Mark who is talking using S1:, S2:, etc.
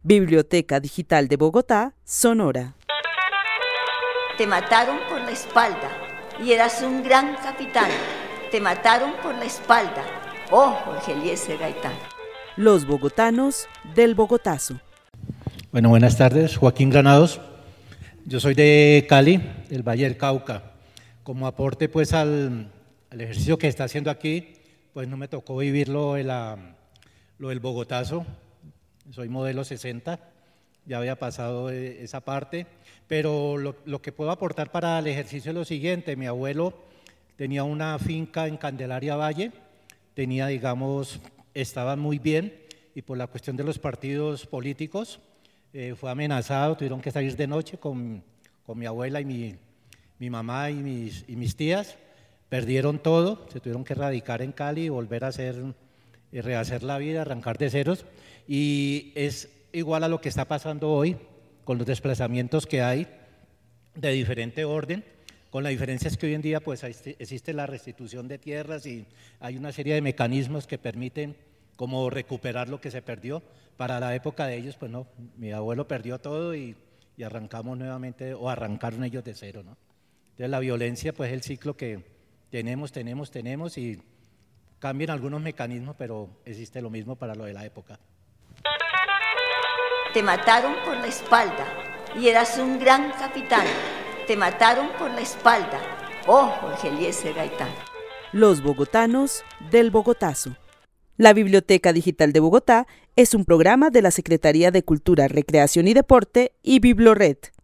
S1: Biblioteca Digital de Bogotá, Sonora.
S2: Te mataron por la espalda y eras un gran capitán. Te mataron por la espalda, oh Jorge Eliezer Gaitán.
S1: Los bogotanos del Bogotazo.
S3: Bueno, buenas tardes, Joaquín Granados. Yo soy de Cali, del Valle del Cauca. Como aporte pues al ejercicio que está haciendo aquí, pues no me tocó vivir lo del Bogotazo. Soy modelo 60, ya había pasado esa parte, pero lo que puedo aportar para el ejercicio es lo siguiente. Mi abuelo tenía una finca en Candelaria Valle, estaba muy bien, y por la cuestión de los partidos políticos fue amenazado, tuvieron que salir de noche con mi abuela y mi mamá y mis tías, perdieron todo, se tuvieron que radicar en Cali y volver a rehacer la vida, arrancar de ceros, y es igual a lo que está pasando hoy con los desplazamientos que hay de diferente orden, con la diferencia es que hoy en día pues existe la restitución de tierras y hay una serie de mecanismos que permiten como recuperar lo que se perdió. Para la época de ellos, pues no, mi abuelo perdió todo y arrancamos nuevamente, o arrancaron ellos de cero, ¿no? Entonces la violencia pues es el ciclo que tenemos y cambian algunos mecanismos, pero existe lo mismo para lo de la época.
S2: Te mataron por la espalda y eras un gran capitán. Te mataron por la espalda, oh Jorge Eliezer Gaitán.
S1: Los bogotanos del Bogotazo. La Biblioteca Digital de Bogotá es un programa de la Secretaría de Cultura, Recreación y Deporte y Biblored.